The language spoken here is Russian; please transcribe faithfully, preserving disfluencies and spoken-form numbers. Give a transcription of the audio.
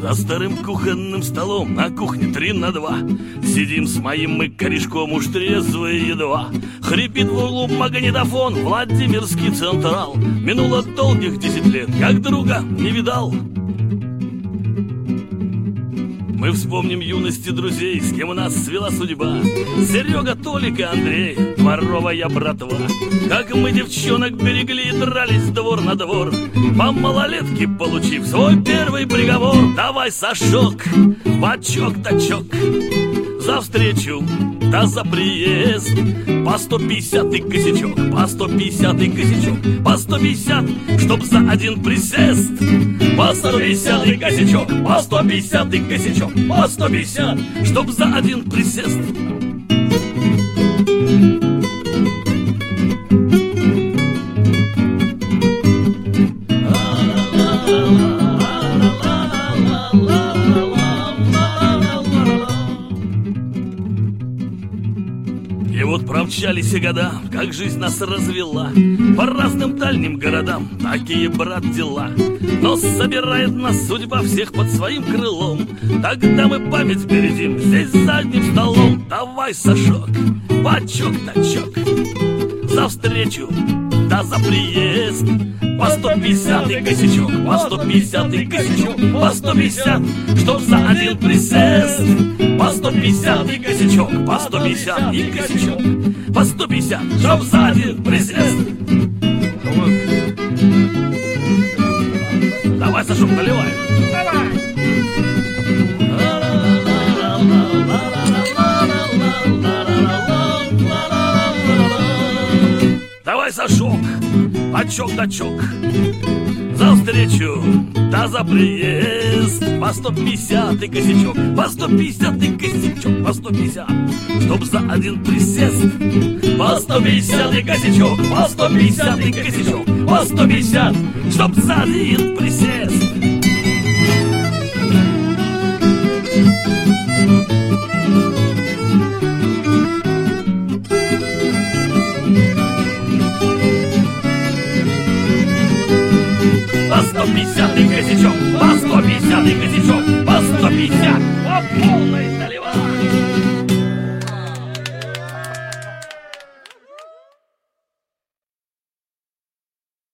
За старым кухонным столом на кухне три на два сидим с моим мы корешком, уж трезвые едва. Хрипит в углу магнитофон Владимирский Централ. Минуло долгих десять лет, как друга не видал. Мы вспомним юности друзей, с кем нас свела судьба. Серега, Толик и Андрей, дворовая братва. Как мы девчонок берегли и дрались двор на двор, по малолетке получив свой первый приговор. Давай, Сашок, бачок-тачок, за встречу, да за приезд. По сто пятьдесятый косячок, по сто пятьдесятый косячок, по сто пятьдесят, чтоб за один присест. По сто пятьдесятый косячок, по сто пятьдесятый косячок, по сто пятьдесят, чтоб за один присест. И вот промчались и года, как жизнь нас развела по разным дальним городам, такие, брат, дела. Но собирает нас судьба всех под своим крылом. Тогда мы память бередим здесь за одним столом. Давай, Сашок, бачок-тачок, за встречу, да за приезд. По сто пятьдесятый косячок, по сто пятьдесятый косячок, по сто пятьдесят, чтоб за один присест. По сто пятьдесятый косячок, по сто пятьдесятый косячок, по сто пятьдесят, чтоб за один присест. Давай, Сашок, наливай. Давай. Давай, Сашок, бачок-тачок, за встречу, да за приезд. По сто пятьдесятый косячок, по сто пятьдесятый косячок, по сто пятьдесят, чтоб за один присест. По сто пятьдесятый косячок, по сто пятьдесятый косячок, по сто пятьдесят, чтоб за один присест.